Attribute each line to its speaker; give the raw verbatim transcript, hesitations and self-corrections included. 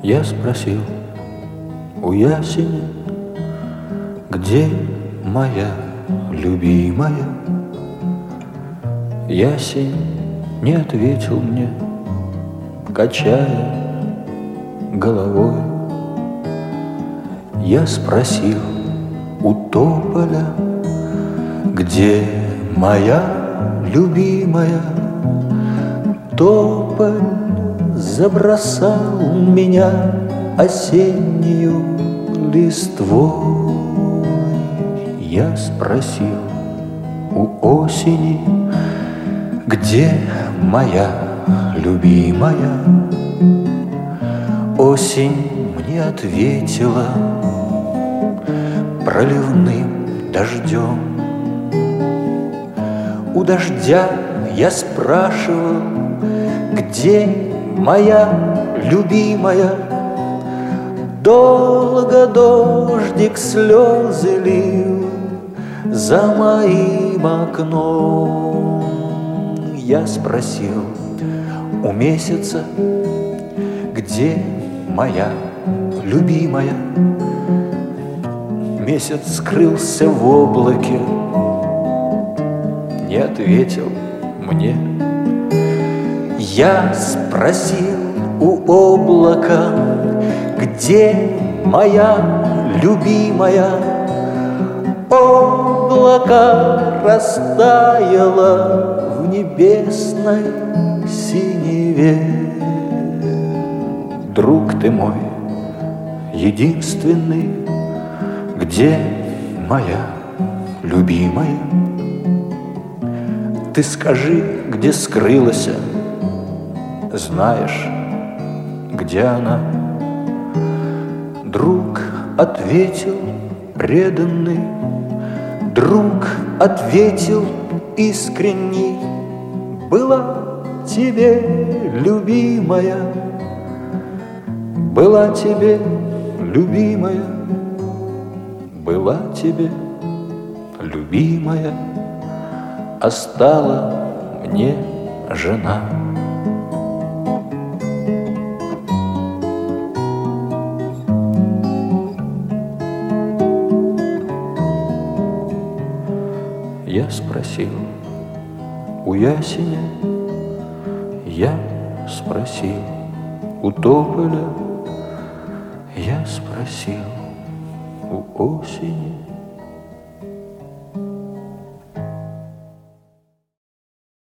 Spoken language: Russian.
Speaker 1: Я спросил у ясеня, где моя любимая? Ясень не ответил мне, качая головой. Я спросил у тополя, где моя любимая? Тополь забросал меня осеннюю листвой. Я спросил у осени, где моя любимая? Осень мне ответила проливным дождем. У дождя я спрашивал, где моя любимая? Долго дождик слезы лил за моим окном. Я спросил у месяца, где моя любимая? Месяц скрылся в облаке, не ответил мне. Я спросил у облака, где моя любимая? Облако растаяло в небесной синеве. Друг ты мой единственный, где моя любимая? Ты скажи, где скрылась, знаешь, где она? Друг ответил преданный, друг ответил искренний: была тебе любимая, была тебе любимая, была тебе любимая, а стала мне жена. Я спросил у ясеня, я спросил у тополя, я спросил у осени.